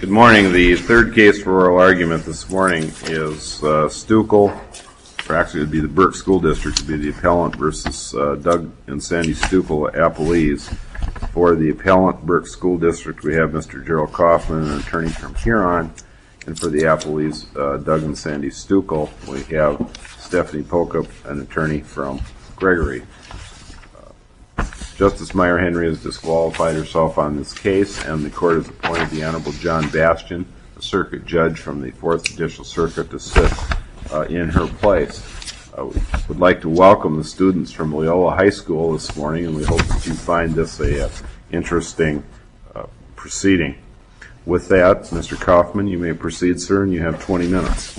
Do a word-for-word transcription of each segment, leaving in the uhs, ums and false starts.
Good morning. The third case for oral argument this morning is uh, Stuckel, or actually it would be the Burke School District, it would be the appellant versus uh, Doug and Sandy Stuckel, appellees. For the appellant, Burke School District, we have Mister Gerald Kaufman, an attorney from Huron, and for the appellees, uh, Doug and Sandy Stuckel, we have Stephanie Pokup, an attorney from Gregory. Justice Meyer Henry has disqualified herself on this case, and the court has appointed the Honorable John Bastian, a circuit judge from the fourth Judicial Circuit, to sit uh, in her place. Uh, we would like to welcome the students from Loyola High School this morning, and we hope that you find this a uh, interesting uh, proceeding. With that, Mister Kaufman, you may proceed, sir, and you have twenty minutes.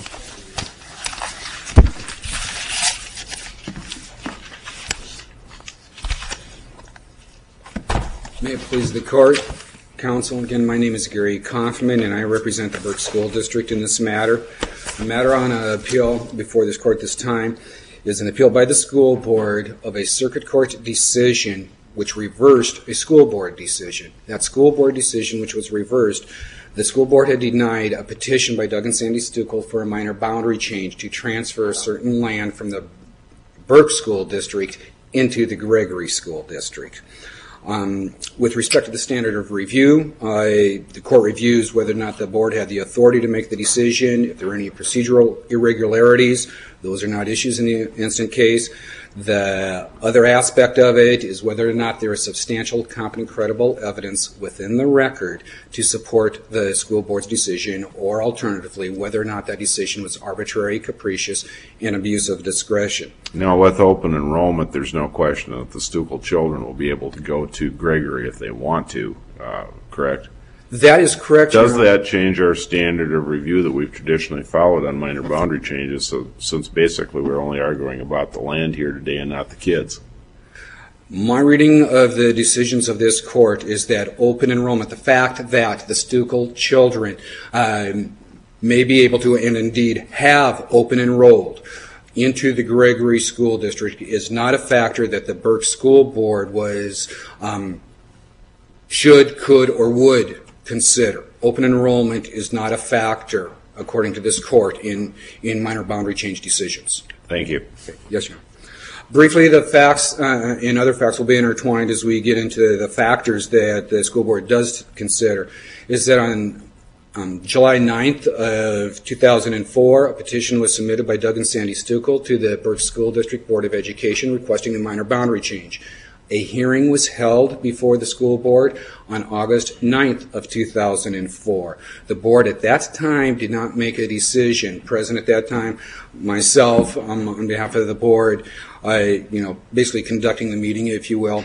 May it please the court, counsel, again, my name is Gary Kaufman, and I represent the Burke School District in this matter. The matter on appeal before this court this time is an appeal by the school board of a circuit court decision which reversed a school board decision. That school board decision, which was reversed, the school board had denied a petition by Doug and Sandy Stuckel for a minor boundary change to transfer certain land from the Burke School District into the Gregory School District. Um, with respect to the standard of review, uh, the court reviews whether or not the board had the authority to make the decision, if there are any procedural irregularities. Those are not issues in the instant case. The other aspect of it is whether or not there is substantial, competent, credible evidence within the record to support the school board's decision, or alternatively, whether or not that decision was arbitrary, capricious, and abuse of discretion. Now, with open enrollment, there's no question that the Stuckel children will be able to go to Gregory if they want to, uh, correct? That is correct. Does that change our standard of review that we've traditionally followed on minor boundary changes, so, since basically we're only arguing about the land here today and not the kids? My reading of the decisions of this court is that open enrollment, the fact that the Stuckel children um, may be able to, and indeed have open enrolled into the Gregory School District, is not a factor that the Burke School Board was um, should, could, or would consider. Open enrollment is not a factor, according to this court, in, in minor boundary change decisions. Thank you. Okay. Yes, sir. Briefly, the facts uh, and other facts will be intertwined as we get into the factors that the school board does consider. Is that on um, July ninth of two thousand four, a petition was submitted by Doug and Sandy Stuckel to the Burke School District Board of Education requesting a minor boundary change. A hearing was held before the school board on August ninth of two thousand four. The board at that time did not make a decision. Present at that time, myself, um, on behalf of the board, I, you know, basically conducting the meeting, if you will.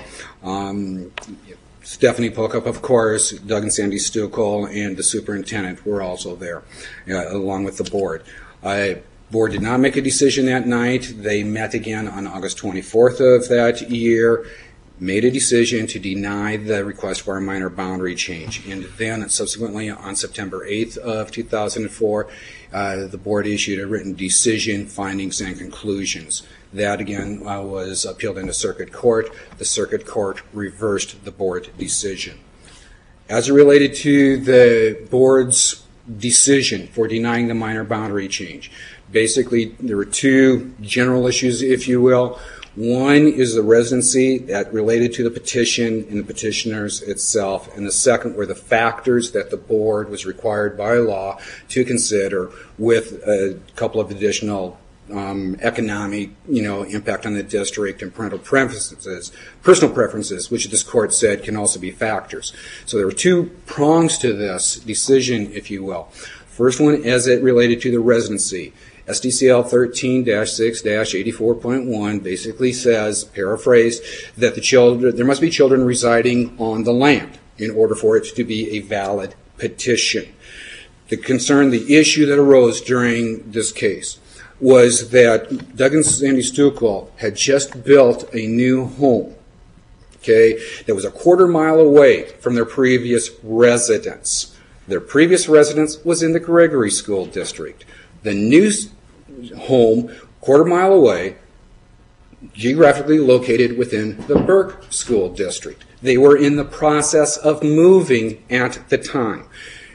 Um, Stephanie Pokup, of course, Doug and Sandy Stuckel, and the superintendent were also there, uh, along with the board. I board did not make a decision that night. They met again on August twenty-fourth of that year, made a decision to deny the request for a minor boundary change. And then subsequently on September eighth of two thousand four, uh, the board issued a written decision, findings, and conclusions. That again uh, was appealed into circuit court. The circuit court reversed the board decision. As it related to the board's decision for denying the minor boundary change, basically there were two general issues, if you will. One is the residency that related to the petition and the petitioners itself, and the second were the factors that the board was required by law to consider, with a couple of additional um, economic, you know, impact on the district and parental preferences, personal preferences, which this court said can also be factors. So there were two prongs to this decision, if you will. First one, as it related to the residency. S D C L thirteen dash six dash eighty-four point one basically says, paraphrased, that the children, there must be children residing on the land in order for it to be a valid petition. The concern, the issue that arose during this case was that Doug and Sandy Stuckel had just built a new home, okay, that was a quarter mile away from their previous residence. Their previous residence was in the Gregory School District. The new home, quarter mile away, geographically located within the Burke School District. They were in the process of moving at the time.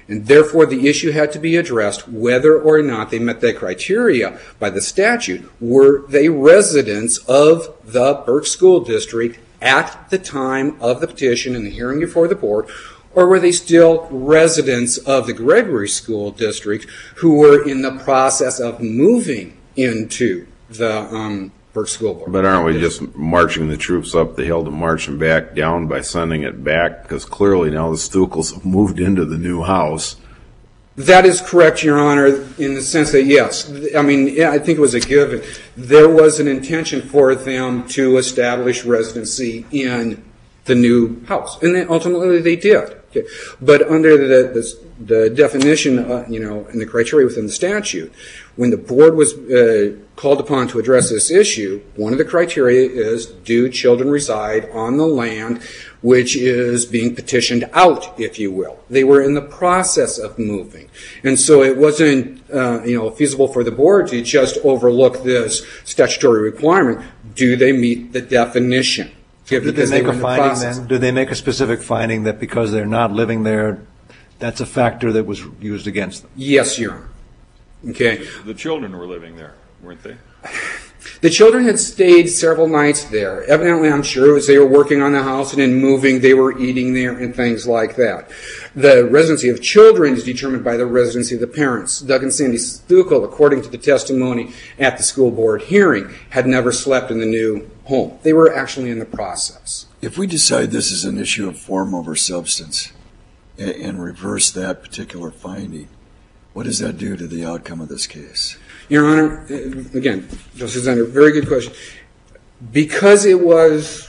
And therefore, the issue had to be addressed whether or not they met that criteria by the statute. Were they residents of the Burke School District at the time of the petition and the hearing before the board, or were they still residents of the Gregory School District who were in the process of moving into the um, Burke School Board? But aren't we just marching the troops up the hill to march them back down by sending it back? Because clearly now the Stukels have moved into the new house. That is correct, Your Honor, in the sense that, yes, I mean, yeah, I think it was a given. There was an intention for them to establish residency in the new house, and then ultimately they did. Okay. But under the, the, the definition, uh, you know, and the criteria within the statute, when the board was uh, called upon to address this issue, one of the criteria is, do children reside on the land which is being petitioned out, if you will? They were in the process of moving. And so it wasn't, uh, you know, feasible for the board to just overlook this statutory requirement. Do they meet the definition? Did they make a finding then? Did they make a specific finding that because they're not living there, that's a factor that was used against them? Yes, Your Honor. Okay. The children were living there, weren't they? The children had stayed several nights there. Evidently, I'm sure it was they were working on the house, and in moving, they were eating there and things like that. The residency of children is determined by the residency of the parents. Doug and Sandy Stukel, according to the testimony at the school board hearing, had never slept in the new home. They were actually in the process. If we decide this is an issue of form over substance and, and reverse that particular finding, what does that do to the outcome of this case? Your Honor, again, Justice Zender, very good question. Because it was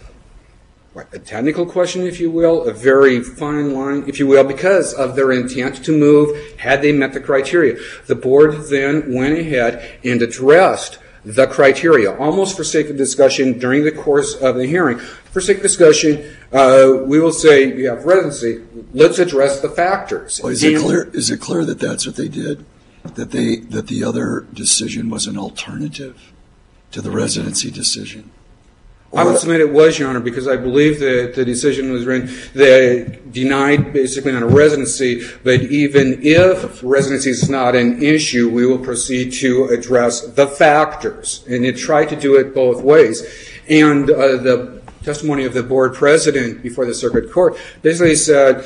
what, a technical question, if you will, a very fine line, if you will, because of their intent to move, had they met the criteria, the board then went ahead and addressed the criteria, almost for sake of discussion during the course of the hearing. For sake of discussion, uh, we will say you have residency. Let's address the factors. Well, is it clear? Is it clear that that's what they did? That they that the other decision was an alternative to the residency decision? I would submit it was, Your Honor, because I believe that the decision was written that denied basically on a residency, but even if residency is not an issue, we will proceed to address the factors. And it tried to do it both ways. And uh, the testimony of the board president before the circuit court basically said,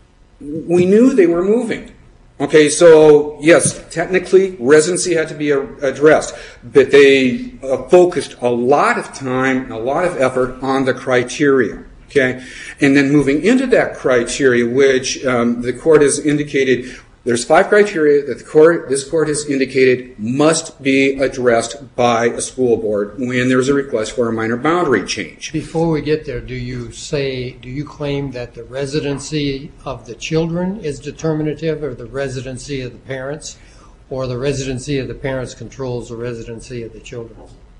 we knew they were moving. Okay, so yes, technically residency had to be addressed, but they uh, focused a lot of time and a lot of effort on the criteria. Okay, and then moving into that criteria, which um, the court has indicated, there's five criteria that the court, this court has indicated must be addressed by a school board when there's a request for a minor boundary change. Before we get there, do you say, do you claim that the residency of the children is determinative, or the residency of the parents, or the residency of the parents controls the residency of the children?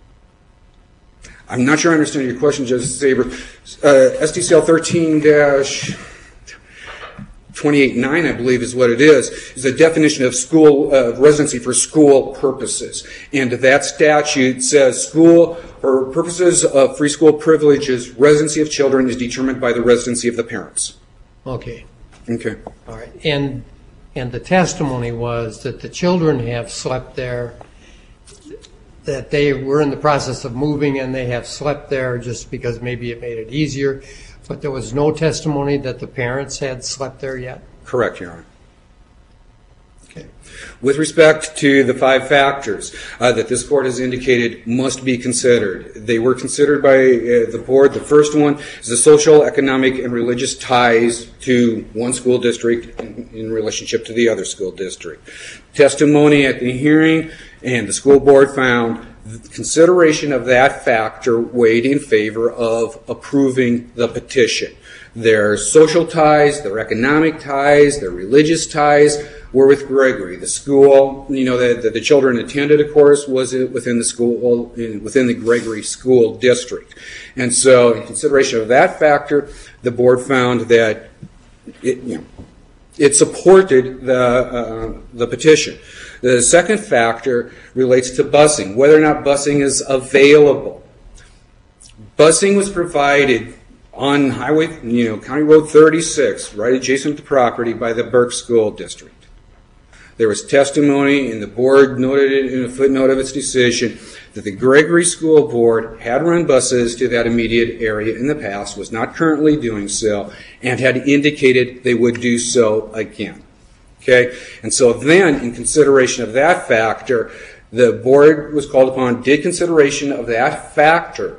I'm not sure I understand your question, Justice Saber. Uh, S D C L thirteen dash twenty-eight nine, I believe is what it is, is a definition of school uh, residency for school purposes. And that statute says school, for purposes of free school privileges, residency of children is determined by the residency of the parents. Okay. Okay. All right. And and the testimony was that the children have slept there, that they were in the process of moving and they have slept there just because maybe it made it easier. But there was no testimony that the parents had slept there yet? Correct, Your Honor. Okay. With respect to the five factors uh, that this court has indicated must be considered, they were considered by uh, the board. The first one is the social, economic, and religious ties to one school district in, in relationship to the other school district. Testimony at the hearing and the school board found the consideration of that factor weighed in favor of approving the petition. Their social ties, their economic ties, their religious ties were with Gregory. The school, you know, that the, the children attended, of course, was within the school, within the Gregory School District. And so, in consideration of that factor, the board found that it, you know, it supported the uh, the petition. The second factor relates to busing, whether or not busing is available. Busing was provided on Highway, you know, County Road thirty-six, right adjacent to the property by the Burke School District. There was testimony, and the board noted it in a footnote of its decision, that the Gregory School Board had run buses to that immediate area in the past, was not currently doing so, and had indicated they would do so again. Okay? And so then, in consideration of that factor, the board was called upon, did consideration of that factor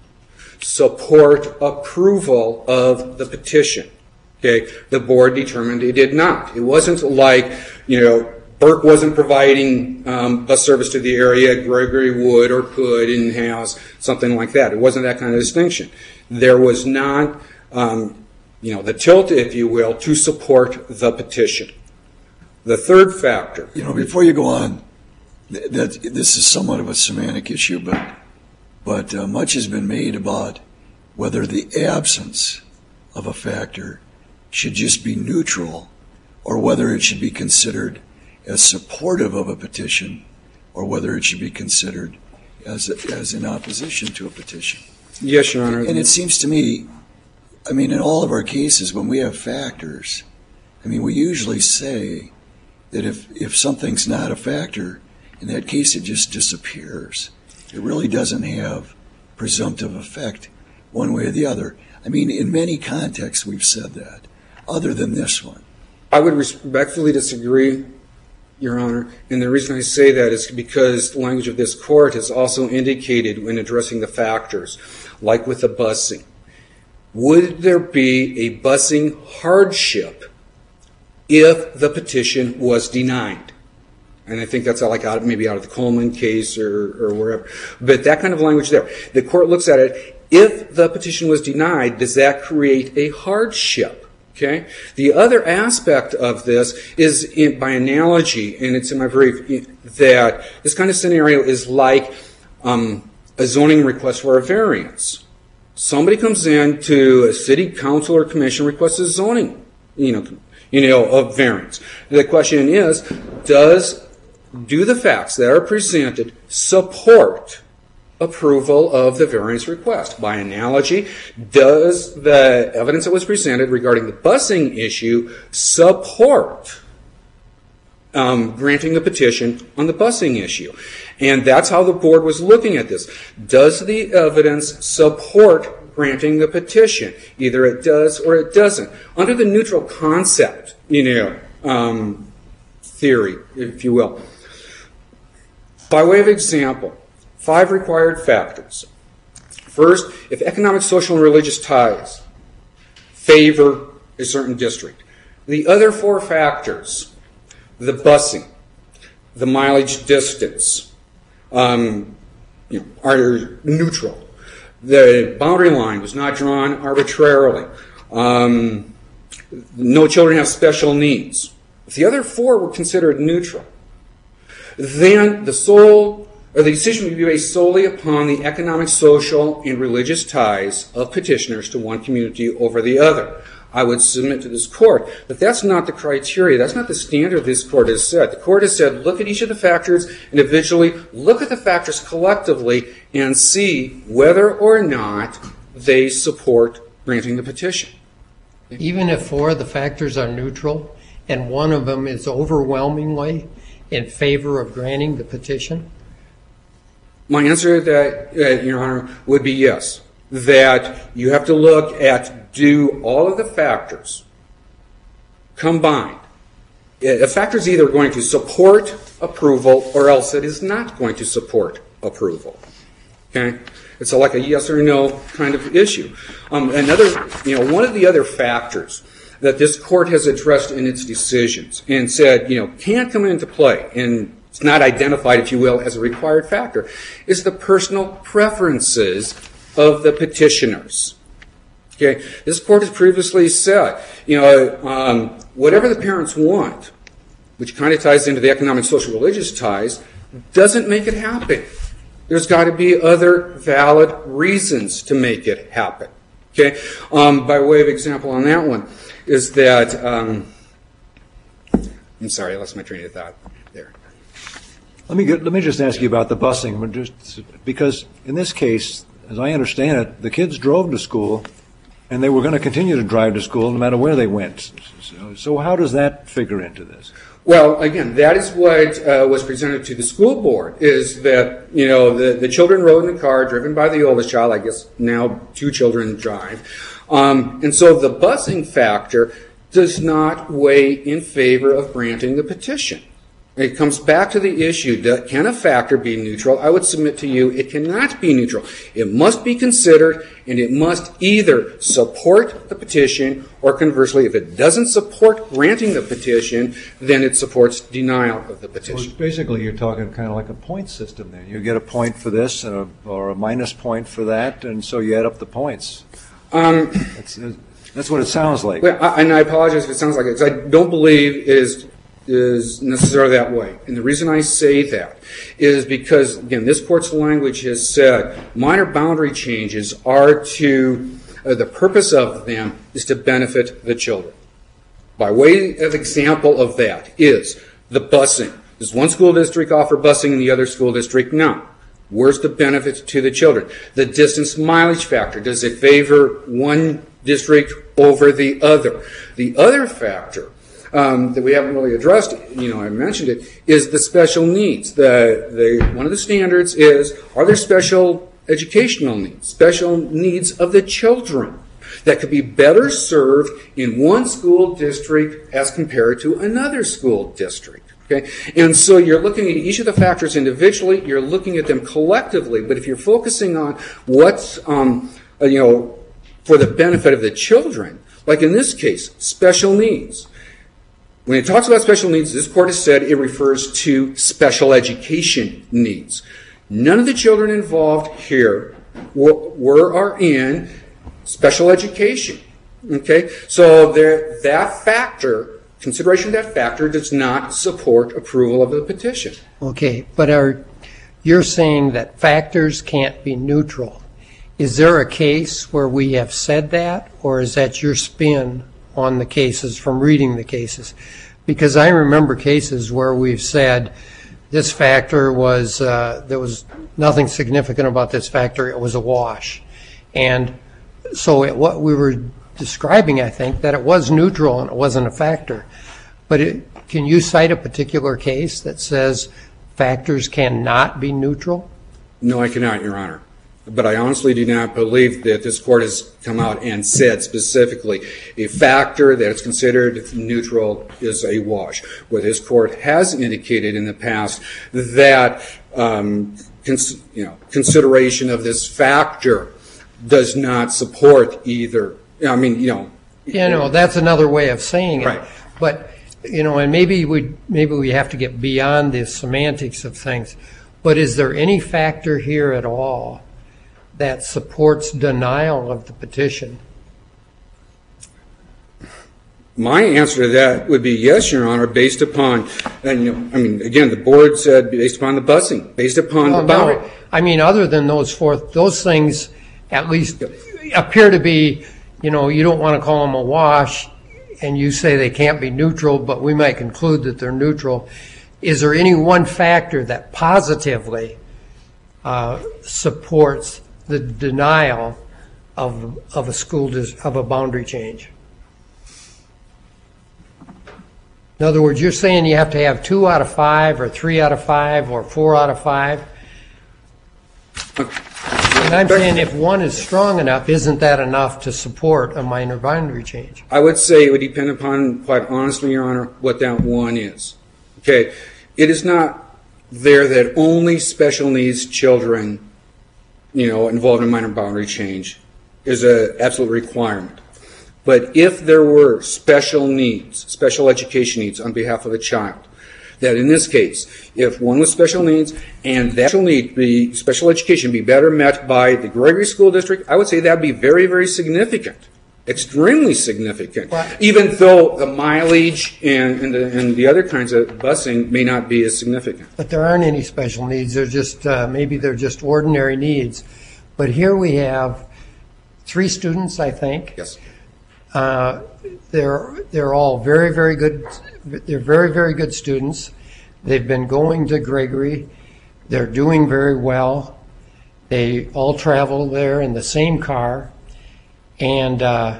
support approval of the petition. Okay? The board determined it did not. It wasn't like, you know, Burke wasn't providing um, bus service to the area, Gregory would or could and has, something like that. It wasn't that kind of distinction. There was not, um, you know, the tilt, if you will, to support the petition. The third factor. You know, before you go on, th- that this is somewhat of a semantic issue, but but uh, much has been made about whether the absence of a factor should just be neutral, or whether it should be considered as supportive of a petition, or whether it should be considered as a, as in opposition to a petition. Yes, Your Honor. And it seems to me, I mean, in all of our cases, when we have factors, I mean, we usually say that if, if something's not a factor, in that case it just disappears. It really doesn't have presumptive effect one way or the other. I mean, in many contexts we've said that, other than this one. I would respectfully disagree, Your Honor, and the reason I say that is because the language of this court has also indicated when addressing the factors, like with the busing. Would there be a busing hardship if the petition was denied? And I think that's like out, maybe out of the Coleman case or, or wherever. But that kind of language there. The court looks at it. If the petition was denied, does that create a hardship? Okay. The other aspect of this is, in, by analogy, and it's in my brief, that this kind of scenario is like um, a zoning request for a variance. Somebody comes in to a city council or commission, requests a zoning, you know, you know, of variance. The question is, does do the facts that are presented support approval of the variance request? By analogy, does the evidence that was presented regarding the busing issue support um, granting the petition on the busing issue? And that's how the board was looking at this. Does the evidence support granting the petition? Either it does or it doesn't. Under the neutral concept, you know, um, theory, if you will. By way of example, five required factors. First, if economic, social, and religious ties favor a certain district. The other four factors, the busing, the mileage distance, um, you know, are neutral. The boundary line was not drawn arbitrarily. Um, no children have special needs. If the other four were considered neutral, then the sole or the decision would be based solely upon the economic, social, and religious ties of petitioners to one community over the other. I would submit to this court that that's not the criteria. That's not the standard this court has set. The court has said, look at each of the factors individually, look at the factors collectively, and see whether or not they support granting the petition. Even if four of the factors are neutral and one of them is overwhelmingly in favor of granting the petition? My answer to that, uh, Your Honor, would be yes. That you have to look at, do all of the factors combined. A factor is either going to support approval or else it is not going to support approval. Okay? It's a, like a yes or no kind of issue. Um, another, you know, one of the other factors that this court has addressed in its decisions and said, you know, can't come into play, and it's not identified, if you will, as a required factor, is the personal preferences of the petitioners. Okay, this court has previously said, you know, um, whatever the parents want, which kind of ties into the economic, social, religious ties, doesn't make it happen. There's got to be other valid reasons to make it happen. Okay, um, by way of example on that one is that, um, I'm sorry, I lost my train of thought there. Let me get, let me just ask you about the busing, just because in this case, as I understand it, the kids drove to school And they were going to continue to drive to school no matter where they went. So, so how does that figure into this? Well, again, that is what uh, was presented to the school board, is that, you know, the, the children rode in the car driven by the oldest child. I guess now two children drive. Um, and so the busing factor does not weigh in favor of granting the petition. It comes back to the issue that can a factor be neutral? I would submit to you it cannot be neutral. It must be considered, and it must either support the petition, or conversely, if it doesn't support granting the petition, then it supports denial of the petition. So basically, you're talking kind of like a point system there. You get a point for this and a, or a minus point for that, and so you add up the points. Um, that's, that's what it sounds like. Well, I, and I apologize if it sounds like it, because I don't believe it is is necessarily that way. And the reason I say that is because, again, this court's language has said minor boundary changes are to, uh, the purpose of them is to benefit the children. By way of example of that is the busing. Does one school district offer busing and the other school district no? Where's the benefit to the children? The distance mileage factor. Does it favor one district over the other? The other factor Um, that we haven't really addressed, you know, I mentioned it, is the special needs. The, the, one of the standards is, are there special educational needs, special needs of the children that could be better served in one school district as compared to another school district? Okay? And so you're looking at each of the factors individually, you're looking at them collectively, but if you're focusing on what's, um, you know, for the benefit of the children, like in this case, special needs. When it talks about special needs, this court has said it refers to special education needs. None of the children involved here were, were or in special education. Okay? So there, that factor, consideration of that factor, does not support approval of the petition. Okay, but are, you're saying that factors can't be neutral. Is there a case where we have said that, or is that your spin on the cases from reading the cases? Because I remember cases where we've said this factor was, uh, there was nothing significant about this factor, it was a wash. And so it, what we were describing, I think, that it was neutral and it wasn't a factor. But it, can you cite a particular case that says factors cannot be neutral? No, I cannot, Your Honor. But I honestly do not believe that this court has come out and said specifically a factor that is considered neutral is a wash. Where this court has indicated in the past that um, cons- you know, consideration of this factor does not support either. I mean, you know. You know, that's another way of saying it. Right. But, you know, and maybe we maybe we have to get beyond the semantics of things. But is there any factor here at all that supports denial of the petition? My answer to that would be yes, Your Honor, based upon, and, you know, I mean, again, the board said based upon the busing, based upon well, the boundary. No, I mean, other than those four, those things at least appear to be, you know, you don't want to call them a wash, and you say they can't be neutral, but we might conclude that they're neutral. Is there any one factor that positively uh, supports the denial of of a school dis- of a boundary change? In other words, you're saying you have to have two out of five, or three out of five, or four out of five. And I'm saying if one is strong enough, isn't that enough to support a minor boundary change? I would say it would depend upon, quite honestly, Your Honor, what that one is. Okay, it is not there that only special needs children, you know, involved in minor boundary change is an absolute requirement. But if there were special needs, special education needs on behalf of a child, that in this case, if one with special needs and that special need, be special education, be better met by the Gregory School District, I would say that would be very, very significant, extremely significant, What? even though the mileage and, and, the, and the other kinds of busing may not be as significant. But there aren't any special needs. They're just, uh, maybe they're just ordinary needs. But here we have three students, I think. Yes. Uh, they're they're all very, very good. They're very, very good students. They've been going to Gregory. They're doing very well. They all travel there in the same car. And uh,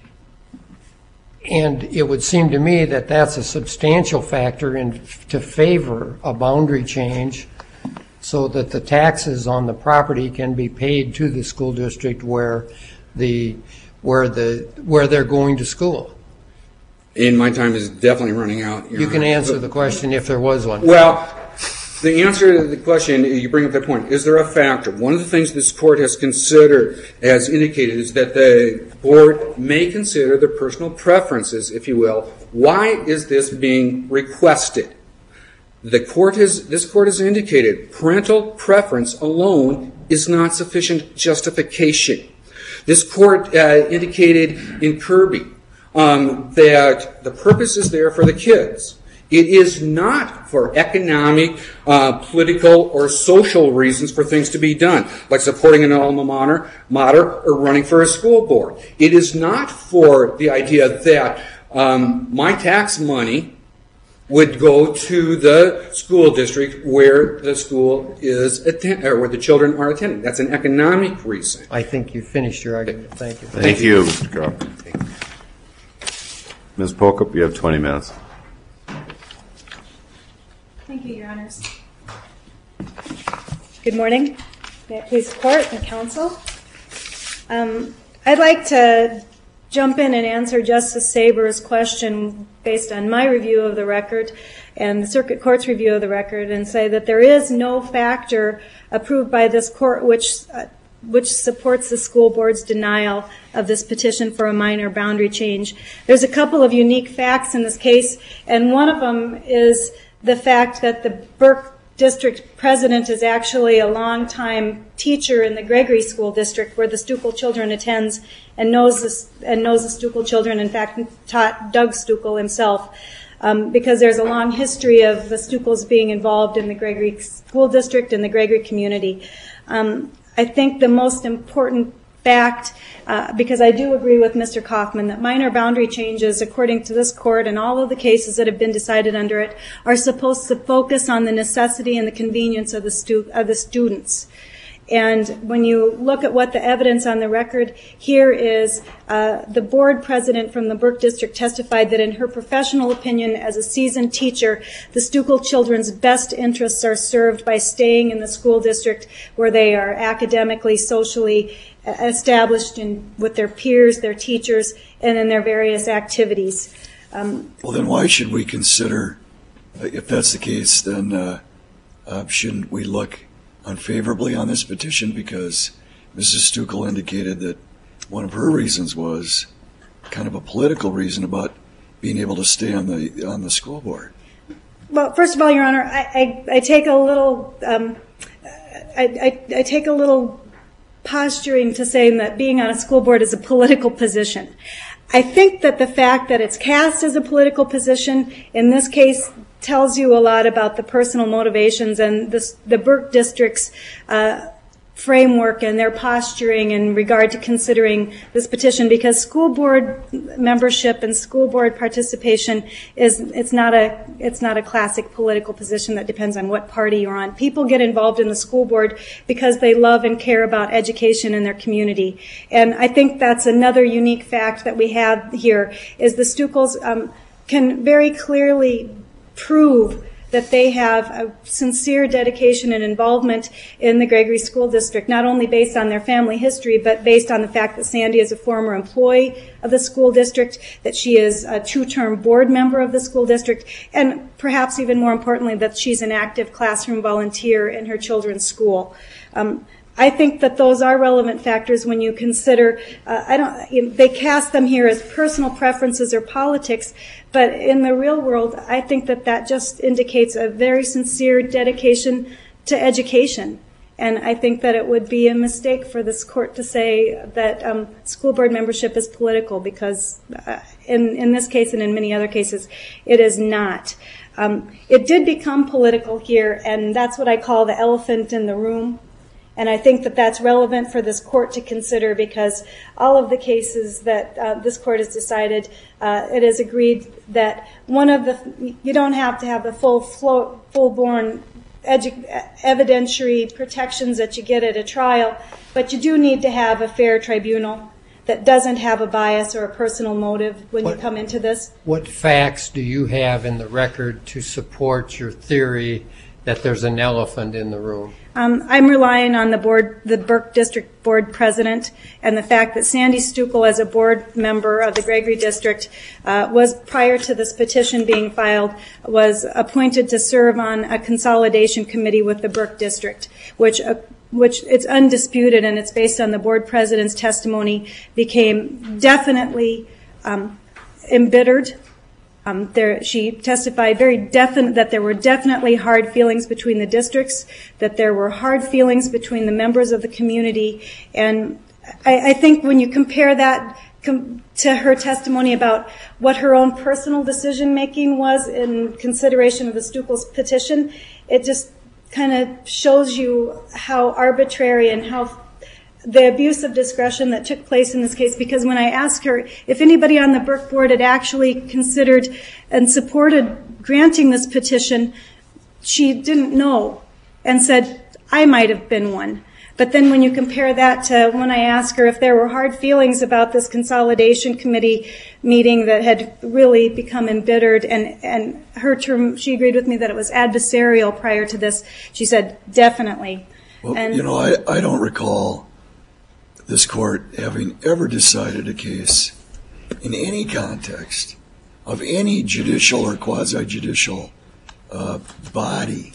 and it would seem to me that that's a substantial factor in to favor a boundary change, so that the taxes on the property can be paid to the school district where the where the where they're going to school. And my time is definitely running out. You can answer the question if there was one. Well, the answer to the question, you bring up that point, is there a factor? One of the things this court has considered, has indicated, is that the board may consider the personal preferences, if you will. Why is this being requested? The court has, this court has indicated parental preference alone is not sufficient justification. This court uh, indicated in Kirby um, that the purpose is there for the kids. It is not for economic, uh, political, or social reasons for things to be done, like supporting an alma mater, mater or running for a school board. It is not for the idea that um, my tax money would go to the school district where the school is attend, or where the children are attending. That's an economic reason. I think you finished your argument. Thank you. Thank you, Mister Crawford. Miz Pokup, you have twenty minutes. Thank you, Your Honors. Good morning. May it please the court and counsel. Um, I'd like to jump in and answer Justice Saber's question based on my review of the record and the circuit court's review of the record, and say that there is no factor approved by this court which uh, which supports the school board's denial of this petition for a minor boundary change. There's a couple of unique facts in this case, and one of them is the fact that the Burke District president is actually a longtime teacher in the Gregory School District, where the Stuckel children attends, and knows this, and knows the Stuckel children. In fact, taught Doug Stuckel himself, um, because there's a long history of the Stuckels being involved in the Gregory School District and the Gregory community. Um, I think the most important fact, uh, because I do agree with Mister Kaufman, that minor boundary changes, according to this court and all of the cases that have been decided under it, are supposed to focus on the necessity and the convenience of the, stu- of the students. And when you look at what the evidence on the record here is, uh, the board president from the Burke District testified that in her professional opinion as a seasoned teacher, the Stuckel children's best interests are served by staying in the school district where they are academically, socially established in, with their peers, their teachers, and in their various activities. Um, well, then why should we consider, if that's the case, then uh, uh, shouldn't we look unfavorably on this petition, because Missus Stuckel indicated that one of her reasons was kind of a political reason about being able to stay on the on the school board? Well, first of all, Your Honor, I, I, I take a little um, I, I, I take a little posturing to saying that being on a school board is a political position. I think that the fact that it's cast as a political position in this case tells you a lot about the personal motivations and this, the Burke District's uh, framework and their posturing in regard to considering this petition, because school board membership and school board participation is it's not a it's not a classic political position that depends on what party you're on. People get involved in the school board because they love and care about education in their community, and I think that's another unique fact that we have here is the Stuckels um, can very clearly prove that they have a sincere dedication and involvement in the Gregory School District, not only based on their family history, but based on the fact that Sandy is a former employee of the school district, that she is a two-term board member of the school district, and perhaps even more importantly, that she's an active classroom volunteer in her children's school. Um, I think that those are relevant factors when you consider, uh, I don't, you know, they cast them here as personal preferences or politics, but in the real world, I think that that just indicates a very sincere dedication to education. And I think that it would be a mistake for this court to say that um, school board membership is political, because uh, in, in this case and in many other cases, it is not. Um, it did become political here, and that's what I call the elephant in the room. And I think that that's relevant for this court to consider, because all of the cases that uh, this court has decided, uh, it is agreed that one of the, you don't have to have the full, flow, full-born edu- evidentiary protections that you get at a trial, but you do need to have a fair tribunal. that doesn't have a bias or a personal motive when What- you come into this. What facts do you have in the record to support your theory that there's an elephant in the room? Um, I'm relying on the board, the Burke District Board President, and the fact that Sandy Stuckel, as a board member of the Gregory District, uh, was, prior to this petition being filed, was appointed to serve on a consolidation committee with the Burke District, which uh, which it's undisputed, and it's based on the board president's testimony, became definitely um, embittered. Um, there, she testified very definite that there were definitely hard feelings between the districts, that there were hard feelings between the members of the community, and I, I think when you compare that com- to her testimony about what her own personal decision making was in consideration of the Stuckel's petition, it just kind of shows you how arbitrary and how the abuse of discretion that took place in this case, because when I asked her if anybody on the Burke board had actually considered and supported granting this petition, she didn't know and said, I might have been one. But then when you compare that to when I asked her if there were hard feelings about this consolidation committee meeting that had really become embittered, and, and her term, she agreed with me that it was adversarial prior to this, she said, definitely. Well, and, you know, I, I don't recall this court having ever decided a case in any context of any judicial or quasi-judicial uh, body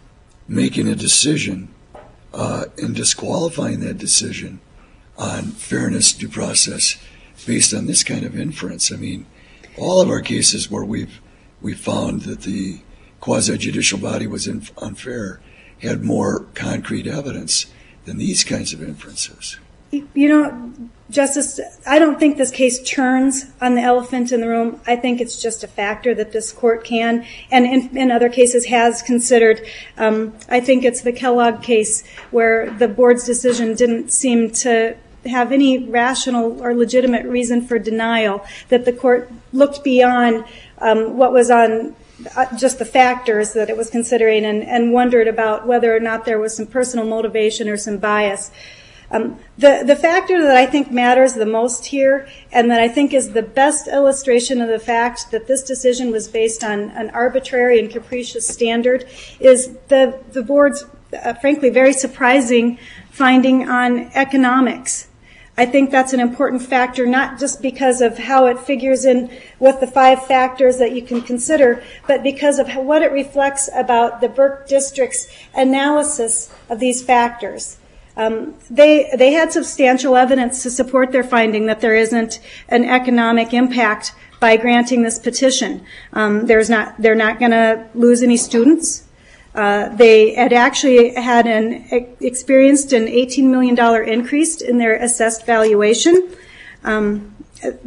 making a decision uh, and disqualifying that decision on fairness, due process, based on this kind of inference. I mean, all of our cases where we've we found that the quasi-judicial body was in, unfair had more concrete evidence than these kinds of inferences. You know, Justice, I don't think this case turns on the elephant in the room. I think it's just a factor that this court can, and in, in other cases has considered. Um, I think it's the Kellogg case where the board's decision didn't seem to have any rational or legitimate reason for denial, that the court looked beyond um, what was on uh, just the factors that it was considering, and, and wondered about whether or not there was some personal motivation or some bias. Um, the, the factor that I think matters the most here, and that I think is the best illustration of the fact that this decision was based on an arbitrary and capricious standard, is the, the board's, uh, frankly, very surprising finding on economics. I think that's an important factor, not just because of how it figures in with the five factors that you can consider, but because of how, what it reflects about the Burke District's analysis of these factors. Um, they they had substantial evidence to support their finding that there isn't an economic impact by granting this petition. Um, there's not they're not going to lose any students. Uh, they had actually had an experienced an eighteen million dollars increase in their assessed valuation. Um,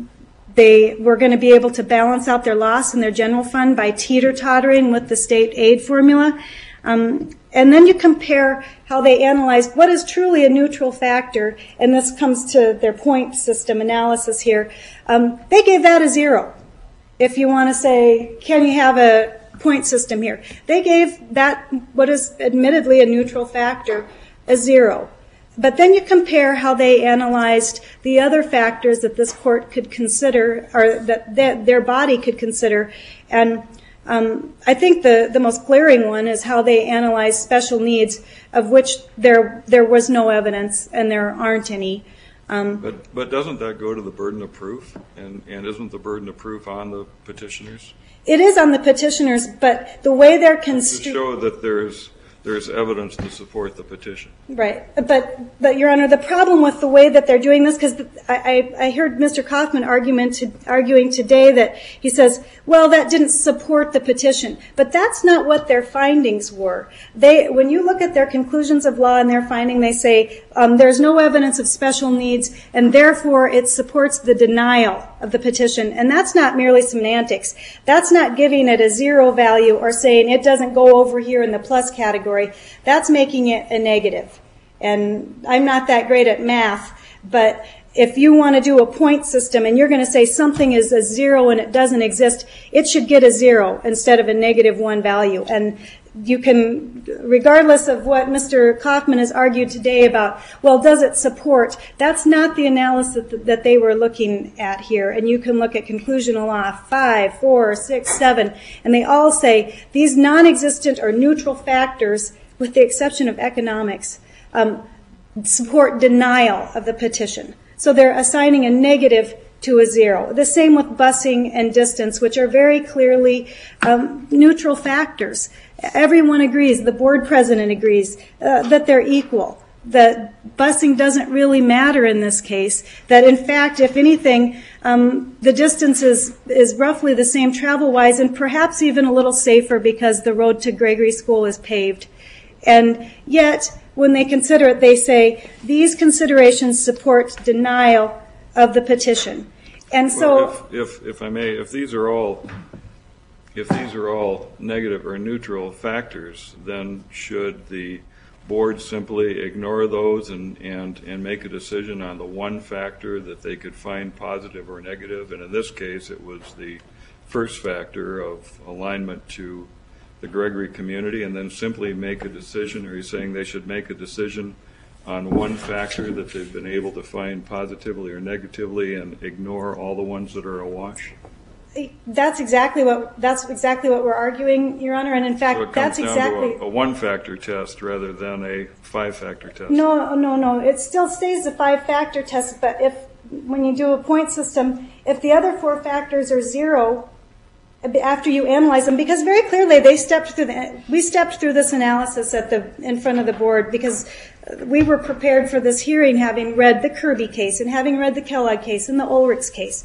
they were going to be able to balance out their loss in their general fund by teeter-tottering with the state aid formula. Um, and then you compare how they analyzed what is truly a neutral factor, and this comes to their point system analysis here. Um, they gave that a zero. If you want to say, can you have a point system here? They gave that, what is admittedly a neutral factor, a zero. But then you compare how they analyzed the other factors that this court could consider, or that their, their body could consider, and Um, I think the, the most glaring one is how they analyze special needs, of which there there was no evidence and there aren't any. Um, but but doesn't that go to the burden of proof? And, and isn't the burden of proof on the petitioners? It is on the petitioners, but the way they're To construed... show that there's there's evidence to support the petition. Right. But, but Your Honor, the problem with the way that they're doing this, because I, I, I heard Mister Kaufman argument to, arguing today that he says, well, that didn't support the petition. But that's not what their findings were. They, when you look at their conclusions of law and their finding, they say um, there's no evidence of special needs, and therefore it supports the denial of the petition. And that's not merely semantics. That's not giving it a zero value or saying it doesn't go over here in the plus category. That's making it a negative. And I'm not that great at math, but if you want to do a point system and you're going to say something is a zero and it doesn't exist, it should get a zero instead of a negative one value. And you can, regardless of what Mister Kaufman has argued today about, well, does it support? That's not the analysis that they were looking at here. And you can look at conclusional law five, four, six, seven, and they all say these non-existent or neutral factors, with the exception of economics, um, support denial of the petition. So they're assigning a negative to a zero. The same with busing and distance, which are very clearly um, neutral factors. Everyone agrees, the board president agrees, uh, that they're equal, that busing doesn't really matter in this case, that in fact, if anything, um, the distance is, is roughly the same travel-wise and perhaps even a little safer because the road to Gregory School is paved. And yet, when they consider it, they say, these considerations support denial of the petition. And so, well, if, if, if I may, if these are all, if these are all negative or neutral factors, then should the board simply ignore those and, and, and make a decision on the one factor that they could find positive or negative? And in this case, it was the first factor of alignment to the Gregory community, and then simply make a decision? Or are you saying they should make a decision on one factor that they've been able to find positively or negatively and ignore all the ones that are awash? That's exactly what that's exactly what we're arguing, Your Honor. And in fact, so it comes that's down exactly to a, a one-factor test rather than a five-factor test. No, no, no. It still stays a five-factor test. But if when you do a point system, if the other four factors are zero after you analyze them, because very clearly they stepped through the, we stepped through this analysis at the in front of the board because we were prepared for this hearing, having read the Kirby case and having read the Kellogg case and the Ulrichs case.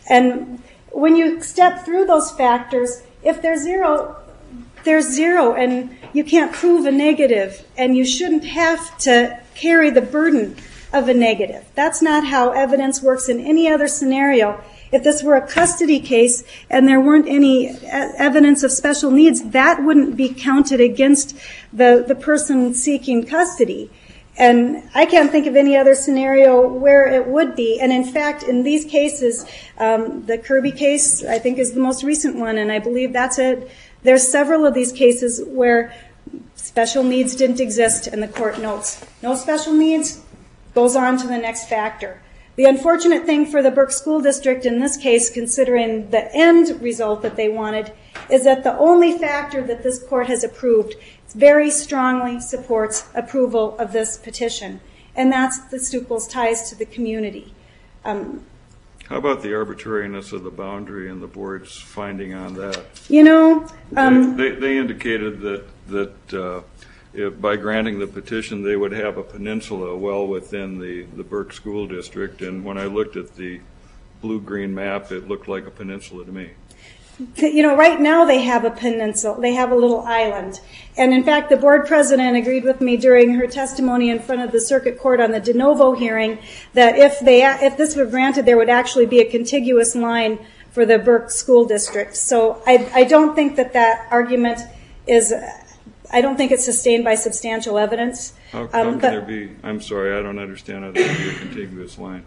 And when you step through those factors, if they're zero, they're zero, and you can't prove a negative, and you shouldn't have to carry the burden of a negative. That's not how evidence works in any other scenario. If this were a custody case and there weren't any evidence of special needs, that wouldn't be counted against the, the person seeking custody. And I can't think of any other scenario where it would be. And in fact, in these cases, um, the Kirby case, I think, is the most recent one, and I believe that's it. There's several of these cases where special needs didn't exist, and the court notes, no special needs, goes on to the next factor. The unfortunate thing for the Burke School District in this case, considering the end result that they wanted, is that the only factor that this court has approved very strongly supports approval of this petition, and that's the Stuckel's ties to the community. Um, How about the arbitrariness of the boundary and the board's finding on that? You know, um, they, they, they indicated that that uh, if by granting the petition, they would have a peninsula well within the the Burke School District, and when I looked at the blue-green map, it looked like a peninsula to me. You know, right now they have a peninsula, they have a little island. And in fact, the board president agreed with me during her testimony in front of the circuit court on the de novo hearing that if they, if this were granted, there would actually be a contiguous line for the Burke School District. So I, I don't think that that argument is, I don't think it's sustained by substantial evidence. How, how um, can there be, I'm sorry, I don't understand how there could be a contiguous line.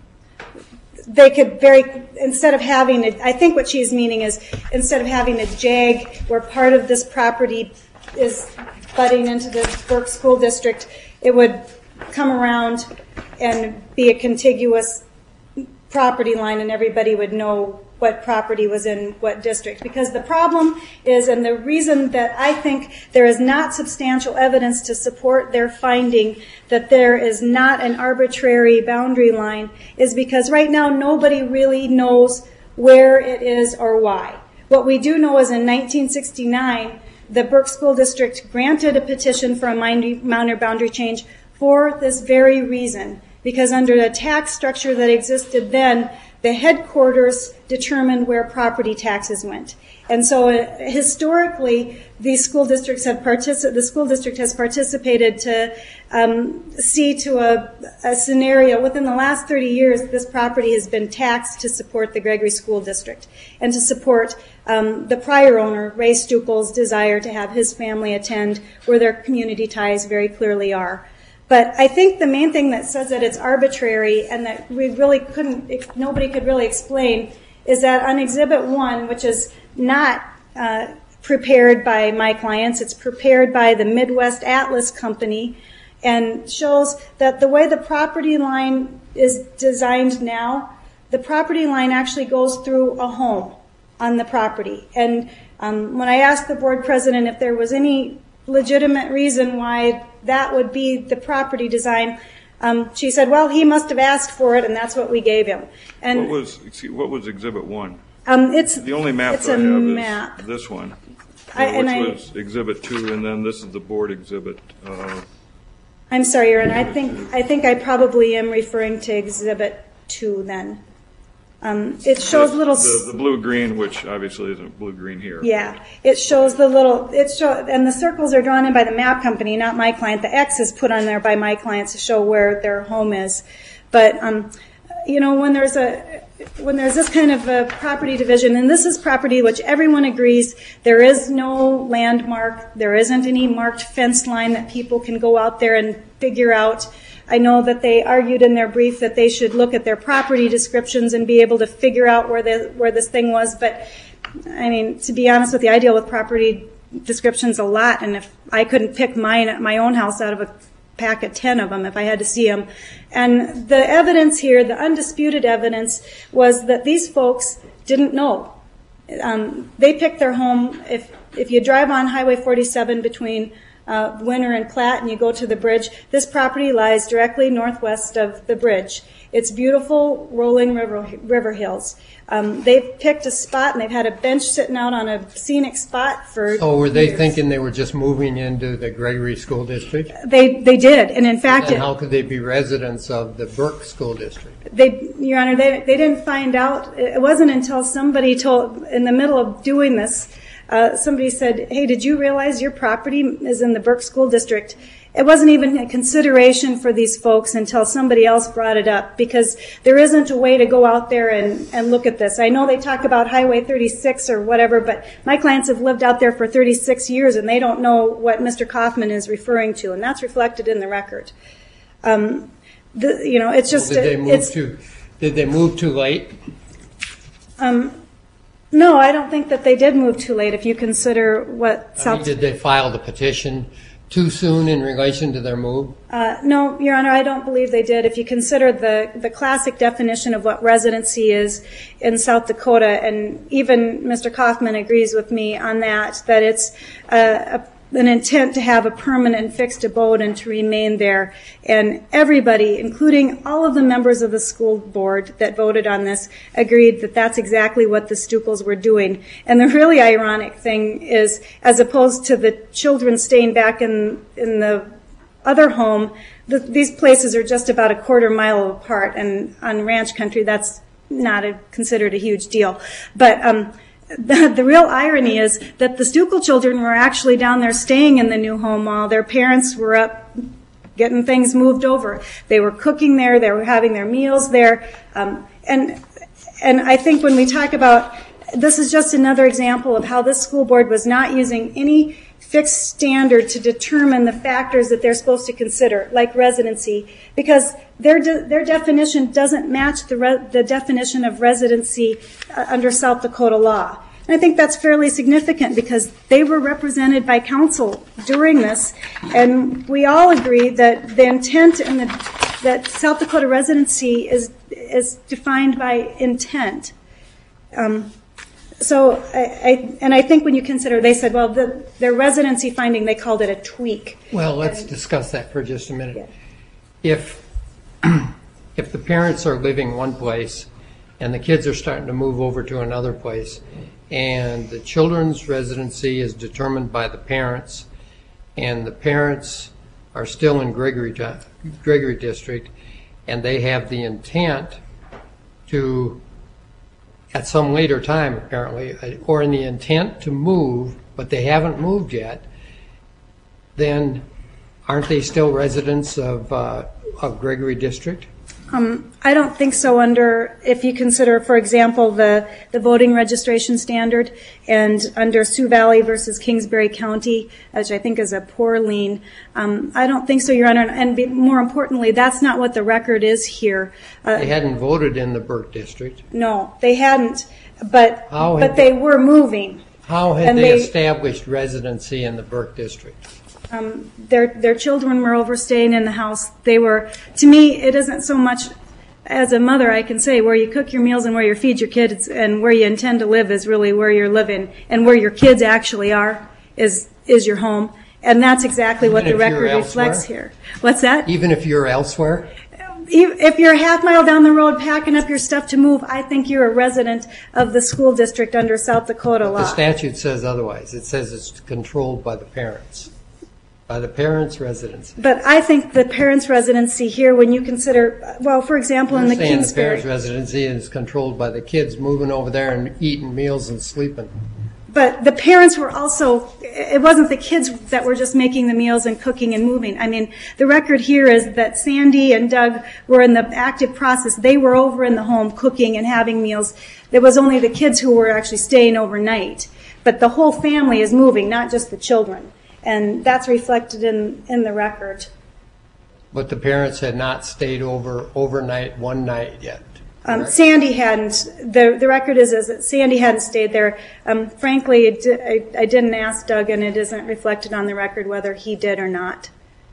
They could very, instead of having, a, I think what she's meaning is, instead of having a jag where part of this property is butting into the Burke School District, it would come around and be a contiguous property line, and everybody would know what property was in what district. Because the problem is, and the reason that I think there is not substantial evidence to support their finding that there is not an arbitrary boundary line, is because right now nobody really knows where it is or why. What we do know is in nineteen sixty-nine, the Burke School District granted a petition for a minor boundary change for this very reason. Because under the tax structure that existed then, the headquarters determined where property taxes went. And so uh, historically, these school districts have partici- the school district has participated to um, see to a, a scenario within the last thirty years, this property has been taxed to support the Gregory School District and to support um, the prior owner, Ray Stuckel's desire to have his family attend where their community ties very clearly are. But I think the main thing that says that it's arbitrary and that we really couldn't, nobody could really explain, is that on Exhibit one, which is not uh, prepared by my clients, it's prepared by the Midwest Atlas Company, and shows that the way the property line is designed now, the property line actually goes through a home on the property. And um, when I asked the board president if there was any legitimate reason why that would be the property design, um, she said, well, he must have asked for it, and that's what we gave him. And What was, excuse, what was Exhibit one? um, it's The only map it's that a I have map. is this one, I- uh, and which I- was Exhibit two, and then this is the board exhibit. uh, I'm sorry, Your Honor. I think I think I probably am referring to Exhibit Two then. Um, it shows the- little. The, the blue-green, which obviously isn't blue-green here. Yeah, it shows the little. It show and the circles are drawn in by the map company, not my client. The X is put on there by my client to show where their home is. But um, you know, when there's a when there's this kind of a property division, and this is property which everyone agrees there is no landmark, there isn't any marked fence line that people can go out there and figure out. I know that they argued in their brief that they should look at their property descriptions and be able to figure out where the where this thing was. But I mean, to be honest with you, I deal with property descriptions a lot, and if I couldn't pick mine, my own house out of a pack of ten of them if I had to see them. And the evidence here, the undisputed evidence, was that these folks didn't know. Um, they picked their home. If if you drive on Highway forty-seven between uh, Winter and Platte and you go to the bridge, this property lies directly northwest of the bridge. It's beautiful rolling river, river hills. Um, they've picked a spot and they've had a bench sitting out on a scenic spot for So were they years. thinking they were just moving into the Gregory School District? They they did, and in fact, And it, how could they be residents of the Burke School District? They, Your Honor, they, they didn't find out. It wasn't until somebody told, in the middle of doing this, uh, somebody said, hey, did you realize your property is in the Burke School District? It wasn't even a consideration for these folks until somebody else brought it up, because there isn't a way to go out there and, and look at this. I know they talk about Highway thirty-six or whatever, but my clients have lived out there for thirty-six years and they don't know what Mister Kaufman is referring to, and that's reflected in the record. Um, the, you know, it's just, Well, did they move it's, too, did they move too late? Um, no, I don't think that they did move too late if you consider what I mean, South... did they file the petition too soon in relation to their move? Uh, no, Your Honor, I don't believe they did. If you consider the, the classic definition of what residency is in South Dakota, and even Mister Kaufman agrees with me on that, that it's uh, a an intent to have a permanent fixed abode and to remain there. And everybody, including all of the members of the school board that voted on this, agreed that that's exactly what the Stuckels were doing. And the really ironic thing is, as opposed to the children staying back in, in the other home, the, these places are just about a quarter mile apart. And on ranch country, that's not a, considered a huge deal. But um, The, the real irony is that the Stuckel children were actually down there staying in the new home while their parents were up getting things moved over. They were cooking there, they were having their meals there. Um, and, and I think when we talk about, this is just another example of how this school board was not using any fixed standard to determine the factors that they're supposed to consider, like residency, because their de- their definition doesn't match the re- the definition of residency uh, under South Dakota law. And I think that's fairly significant because they were represented by council during this, and we all agree that the intent and the, that South Dakota residency is is defined by intent. Um, So, I, I, and I think when you consider, they said, well, the, their residency finding, they called it a tweak. Well, let's discuss that for just a minute. Yeah. If if the parents are living one place and the kids are starting to move over to another place, and the children's residency is determined by the parents, and the parents are still in Gregory Gregory District, and they have the intent to, at some later time apparently, or in the intent to move, but they haven't moved yet, then aren't they still residents of uh, of Gregory District? Um, I don't think so under, if you consider, for example, the, the voting registration standard and under Sioux Valley versus Kingsbury County, which I think is a poor lean. Um, I don't think so, Your Honor. And be, more importantly, that's not what the record is here. Uh, they hadn't voted in the Burke district. No, they hadn't, but, How but had they were moving. How had And they, they- established residency in the Burke district? Um, their their children were overstaying in the house. They were, to me, it isn't so much, as a mother, I can say where you cook your meals and where you feed your kids and where you intend to live is really where you're living, and where your kids actually are is is your home, and that's exactly what Even the if you're record reflects elsewhere? here. What's that? Even if you're elsewhere? If you're a half mile down the road packing up your stuff to move, I think you're a resident of the school district under South Dakota law. The statute says otherwise. It says it's controlled by the parents, by the parents' residency. But I think the parents' residency here, when you consider, well, for example, in the You're saying the Kingsbury. parents' residency is controlled by the kids moving over there and eating meals and sleeping. But the parents were also, it wasn't the kids that were just making the meals and cooking and moving. I mean, the record here is that Sandy and Doug were in the active process. They were over in the home cooking and having meals. There was only the kids who were actually staying overnight. But the whole family is moving, not just the children. And that's reflected in, in the record. But the parents had not stayed over overnight one night yet. Um, Sandy hadn't. The the record is, is that Sandy hadn't stayed there. Um, frankly, it di- I, I didn't ask Doug, and it isn't reflected on the record whether he did or not.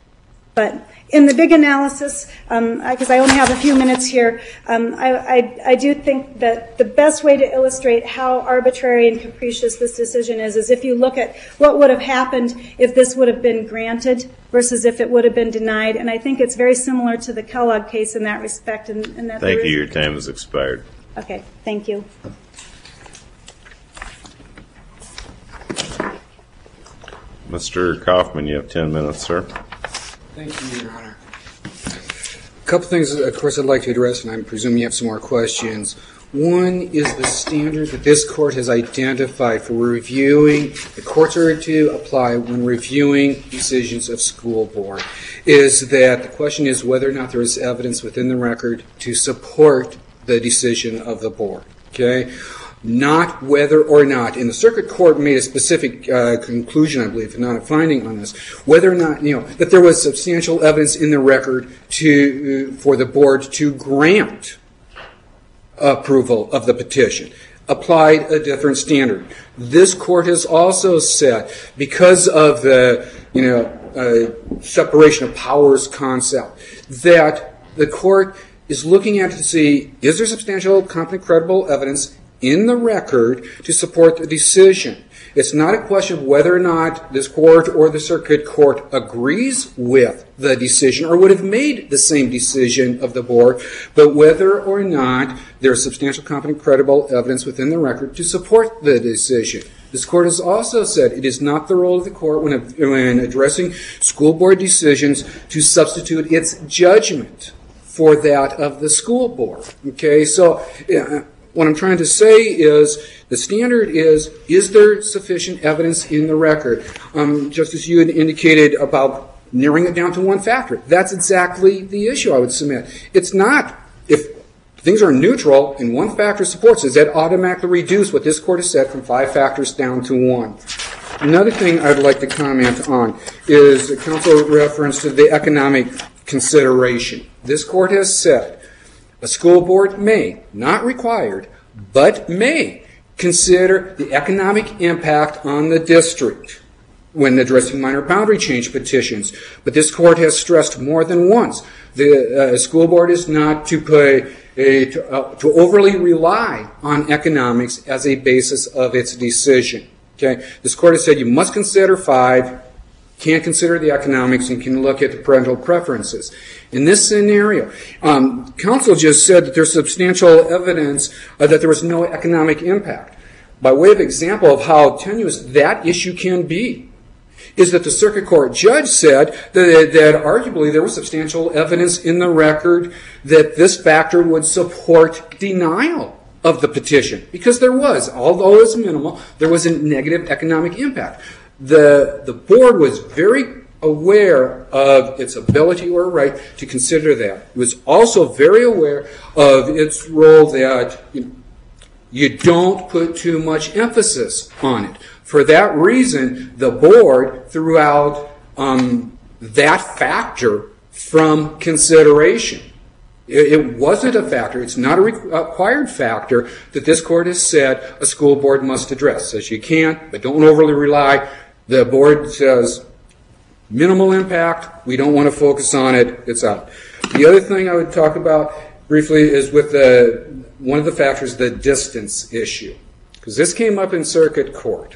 But in the big analysis, because um, I only have a few minutes here, um, I, I, I do think that the best way to illustrate how arbitrary and capricious this decision is is if you look at what would have happened if this would have been granted versus if it would have been denied. And I think it's very similar to the Kellogg case in that respect. And, and that Thank there you. is- Your time has expired. Okay, thank you. Mister Kaufman, you have ten minutes, sir. Thank you, Your Honor. A couple things, of course, I'd like to address, and I presume you have some more questions. One is the standard that this court has identified for reviewing, the courts are to apply when reviewing decisions of school board, is that the question is whether or not there is evidence within the record to support the decision of the board. Okay? Not whether or not, and the circuit court made a specific uh, conclusion, I believe, not a finding on this, whether or not, you know, that there was substantial evidence in the record to, uh, for the board to grant approval of the petition, applied a different standard. This court has also said, because of the, you know, uh, separation of powers concept, that the court is looking at to see, is there substantial, competent, credible evidence in the record to support the decision. It's not a question of whether or not this court or the circuit court agrees with the decision or would have made the same decision of the board, but whether or not there's substantial, competent, credible evidence within the record to support the decision. This court has also said it is not the role of the court when, when addressing school board decisions to substitute its judgment for that of the school board. Okay, so uh, what I'm trying to say is the standard is, is there sufficient evidence in the record? Um, just as you had indicated about narrowing it down to one factor. That's exactly the issue I would submit. It's not, if things are neutral and one factor supports, does that automatically reduce what this court has said from five factors down to one? Another thing I'd like to comment on is the counsel reference to the economic consideration. This court has said a school board may, not required, but may consider the economic impact on the district when addressing minor boundary change petitions. But this court has stressed more than once the uh, school board is not to pay a, to, uh, to overly rely on economics as a basis of its decision. Okay, this court has said you must consider five, can't consider the economics, and can look at the parental preferences. In this scenario, um, counsel just said that there's substantial evidence uh, that there was no economic impact. By way of example of how tenuous that issue can be, is that the circuit court judge said that, that arguably there was substantial evidence in the record that this factor would support denial of the petition. Because there was, although it was minimal, there was a negative economic impact. The, the board was very aware of its ability or right to consider that. It was also very aware of its role that you don't put too much emphasis on it. For that reason, the board threw out um, that factor from consideration. It, it wasn't a factor. It's not a required factor that this court has said a school board must address. Says you can't, but don't overly rely. The board says minimal impact. We don't want to focus on it. It's out. The other thing I would talk about briefly is with the one of the factors, the distance issue, because this came up in circuit court.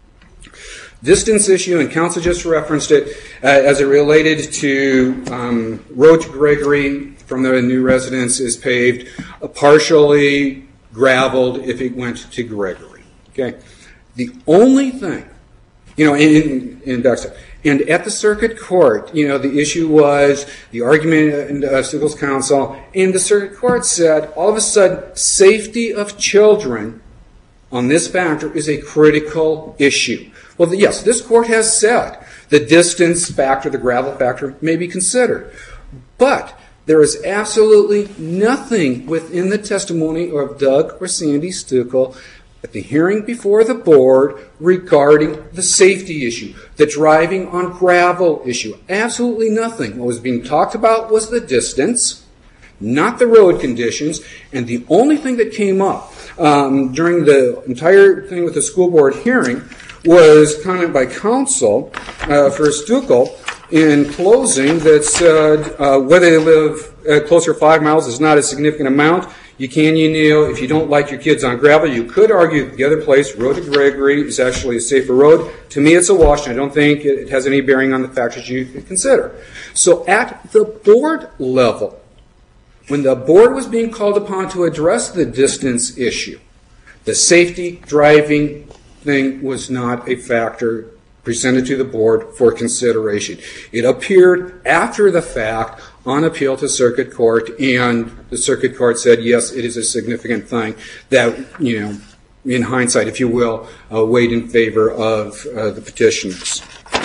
Distance issue, and counsel just referenced it uh, as it related to um, road to Gregory from the new residence is paved, uh, partially graveled if it went to Gregory. Okay, the only thing, you know, in in, in and at the circuit court, you know, the issue was the argument in uh, Stuckel's counsel, and the circuit court said all of a sudden safety of children on this factor is a critical issue. Well, yes, this court has said the distance factor, the gravel factor, may be considered. But there is absolutely nothing within the testimony of Doug or Sandy Stuckel at the hearing before the board regarding the safety issue, the driving on gravel issue. Absolutely nothing. What was being talked about was the distance, not the road conditions, and the only thing that came up um, during the entire thing with the school board hearing was comment by counsel uh, for Stuckel in closing that said uh, whether they live uh, closer to five miles is not a significant amount. You can, you know, if you don't like your kids on gravel, you could argue the other place, Road to Gregory, is actually a safer road. To me, it's a wash, and I don't think it has any bearing on the factors you could consider. So at the board level, when the board was being called upon to address the distance issue, the safety driving thing was not a factor presented to the board for consideration. It appeared after the fact on appeal to circuit court, and the circuit court said, yes, it is a significant thing that, you know, in hindsight, if you will, uh, weighed in favor of uh, the petitioners.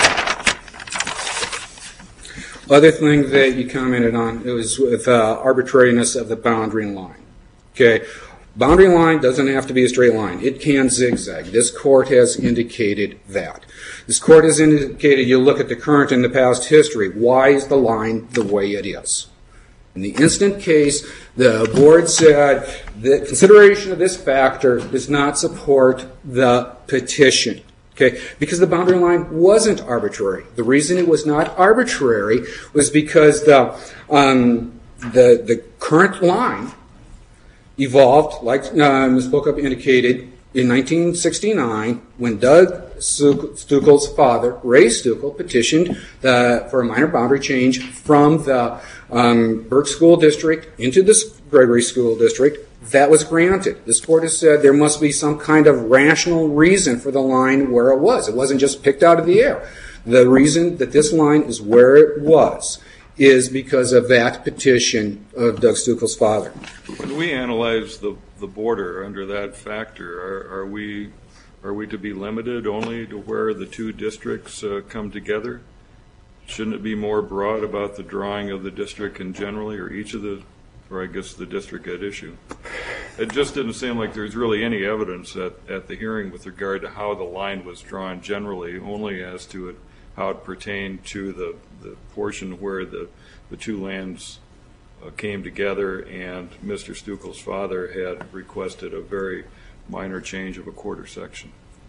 Other thing that you commented on, it was with uh, arbitrariness of the boundary line. Okay. Boundary line doesn't have to be a straight line. It can zigzag. This court has indicated that. This court has indicated you look at the current and the past history. Why is the line the way it is? In the instant case, the board said that consideration of this factor does not support the petition. Okay, because the boundary line wasn't arbitrary. The reason it was not arbitrary was because the um, the the current line evolved, like uh, Miz Bokup indicated, in nineteen sixty-nine when Doug Stuckel's father, Ray Stuckel, petitioned the, for a minor boundary change from the um, Burke School District into the Gregory School District. That was granted. This court has said there must be some kind of rational reason for the line where it was. It wasn't just picked out of the air. The reason that this line is where it was is because of that petition of Doug Stuckel's father. When we analyze the, the border under that factor, are, are we are we to be limited only to where the two districts uh, come together? Shouldn't it be more broad about the drawing of the district in generally, or each of the, or I guess the district at issue? It just didn't seem like there's really any evidence at, at the hearing with regard to how the line was drawn generally, only as to it, how it pertained to the, the portion where the, the two lands uh, came together, and Mister Stuckel's father had requested a very minor change of a quarter section.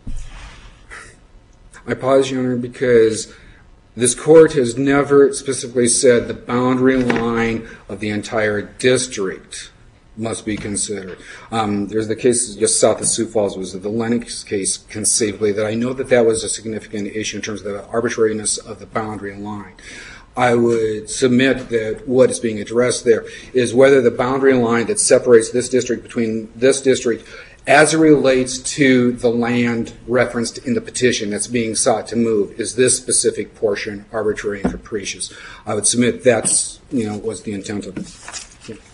I pause, Your Honor, because this court has never specifically said the boundary line of the entire district must be considered. Um, there's the case just south of Sioux Falls, was the Lennox case conceivably, that I know that that was a significant issue in terms of the arbitrariness of the boundary line. I would submit that what is being addressed there is whether the boundary line that separates this district between this district as it relates to the land referenced in the petition that's being sought to move, is this specific portion arbitrary and capricious? I would submit that's, you know, was the intent of it. Yeah.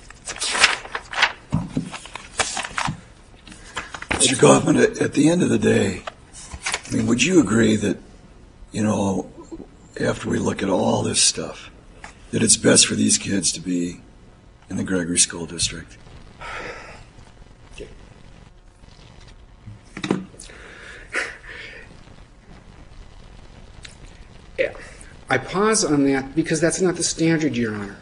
Mister Kaufman, at, at the end of the day, I mean, would you agree that, you know, after we look at all this stuff, that it's best for these kids to be in the Gregory School District? Yeah. I pause on that because that's not the standard, Your Honor.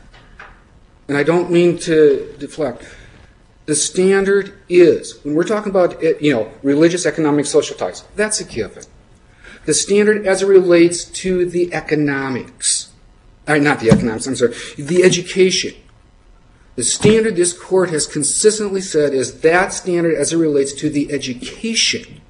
And I don't mean to deflect. The standard is, when we're talking about, you know, religious, economic, social ties, that's a given. The standard as it relates to the economics, uh, not the economics, I'm sorry, the education. The standard this court has consistently said is that standard as it relates to the education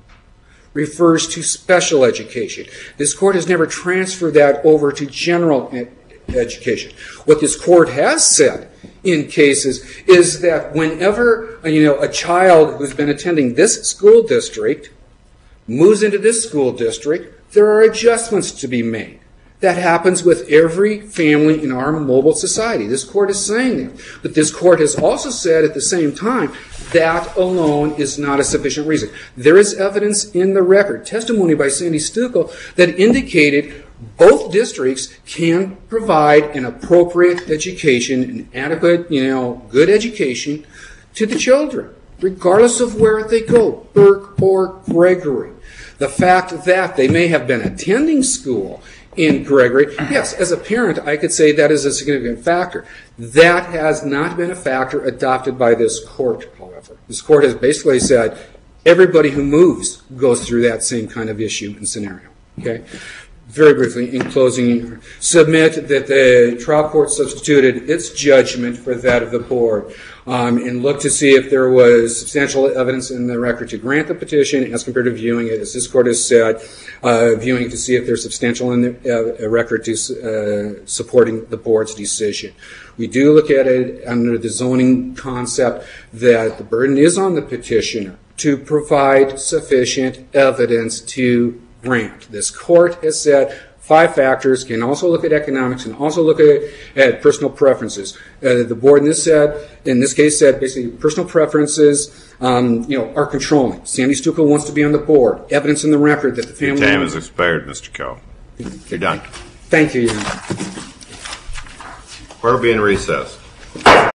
refers to special education. This court has never transferred that over to general ed- education. What this court has said in cases is that whenever, you know, a child who's been attending this school district moves into this school district, there are adjustments to be made. That happens with every family in our mobile society. This court is saying that. But this court has also said at the same time that alone is not a sufficient reason. There is evidence in the record, testimony by Sandy Stuckel, that indicated both districts can provide an appropriate education, an adequate, you know, good education to the children, regardless of where they go, Burke or Gregory. The fact that they may have been attending school in Gregory, yes, as a parent, I could say that is a significant factor. That has not been a factor adopted by this court, however. This court has basically said everybody who moves goes through that same kind of issue and scenario. Okay? Very briefly, in closing, submit that the trial court substituted its judgment for that of the board um, and look to see if there was substantial evidence in the record to grant the petition as compared to viewing it, as this court has said, uh, viewing it to see if there's substantial in the uh, record to uh, supporting the board's decision. We do look at it under the zoning concept that the burden is on the petitioner to provide sufficient evidence to grant. This court has said five factors, can also look at economics, and also look at, at personal preferences. Uh, the board in this said, in this case said basically personal preferences um, you know, are controlling. Sandy Stuckel wants to be on the board. Evidence in the record that the family... Your time has expired, Mister Coe. You're done. Thank you, Your Honor. Court will be in recess.